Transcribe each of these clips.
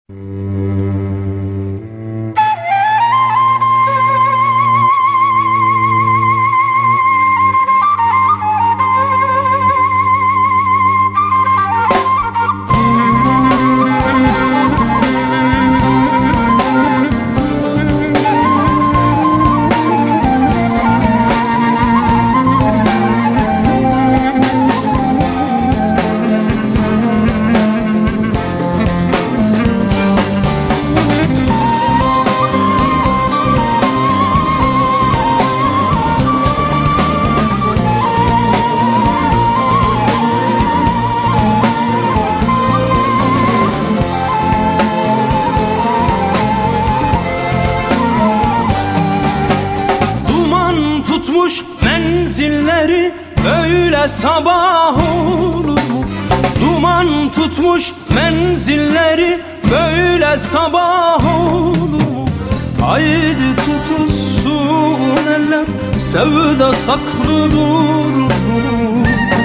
Menzilleri böyle sabah olur mu? Duman tutmuş menzilleri böyle sabah olur mu? Haydi tutuşsun eller, sevda saklı durur.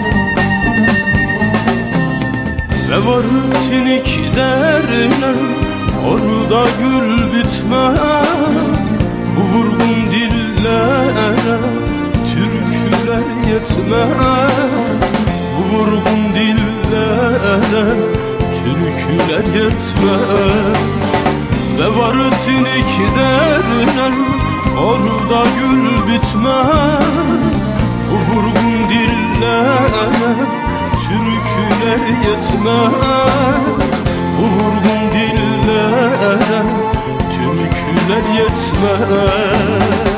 Ve var tinik derler, orada gül bitmez. Bu vurgun dillere türküler yetmez. Bu vurgun dillere türküler yetmez. Ve var sinik derler, orada gül bitmez. Bu vurgun dillere türküler yetmez. Bu vurgun dillere türküler yetmez.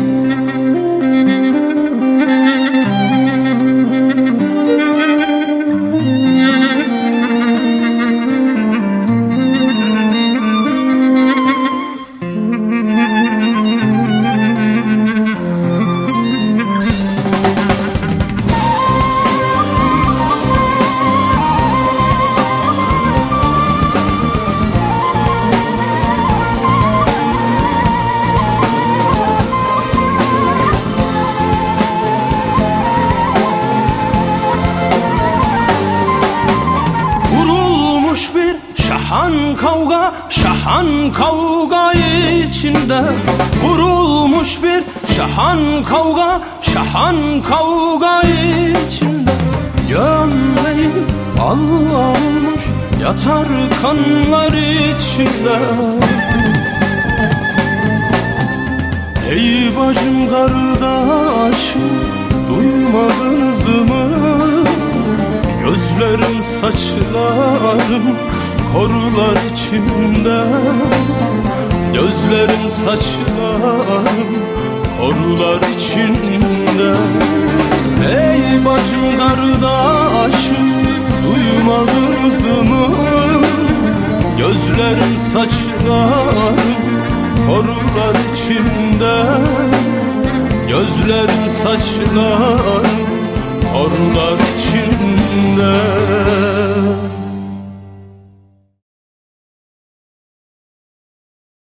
Şahan kavga içinde vurulmuş bir şahan kavga içinde. Gömleği almış yatar kanlar içinde. Ey bacım kardeşim, duymadınız mı? Gözlerim saçlarım korular içinde. Gözlerim saçlarım korular içinde. Ey bacım kardeşim, duymadınız mı? Gözlerim saçlarım korular içinde. Gözlerim saçlarım